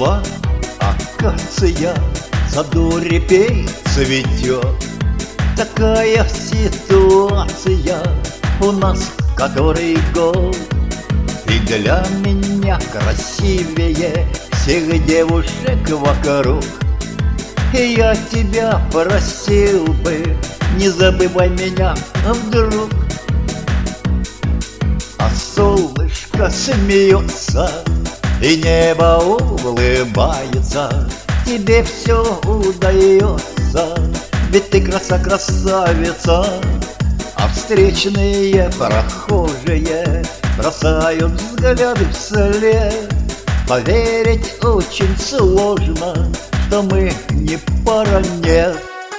Росла акация, в саду репей цветет. Такая ситуация у нас который год. Ты для меня красивее всех девушек вокруг. И я тебя просил бы, не забывай меня вдруг. А солнышко смеется, и небо улыбается. Тебе все удается, ведь ты красавица. А встречные прохожие бросают взгляды вслед. Поверить очень сложно, что мы не пара, нет.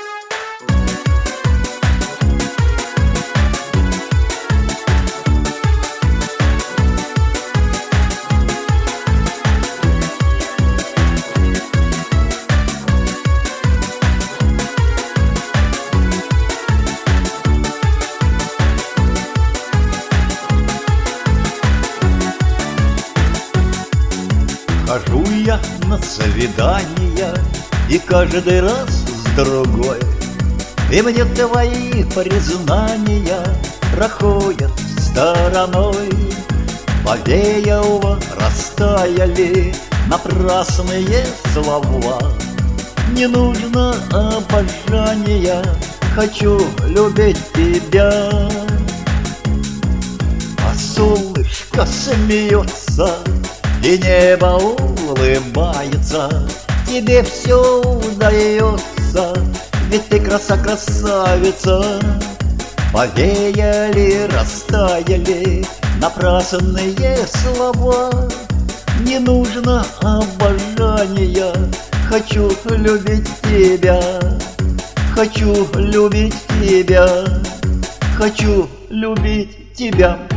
Хожу я на свидания, и каждый раз с другой. И мне твои признания проходят стороной. Повеяло, растаяли напрасные слова. Не нужно обожания, хочу любить тебя. А солнышко смеется, и небо улыбается. Тебе все удается, ведь ты красавица. Повеяли, растаяли напрасные слова. Не нужно обожания, хочу любить тебя. Хочу любить тебя, хочу любить тебя.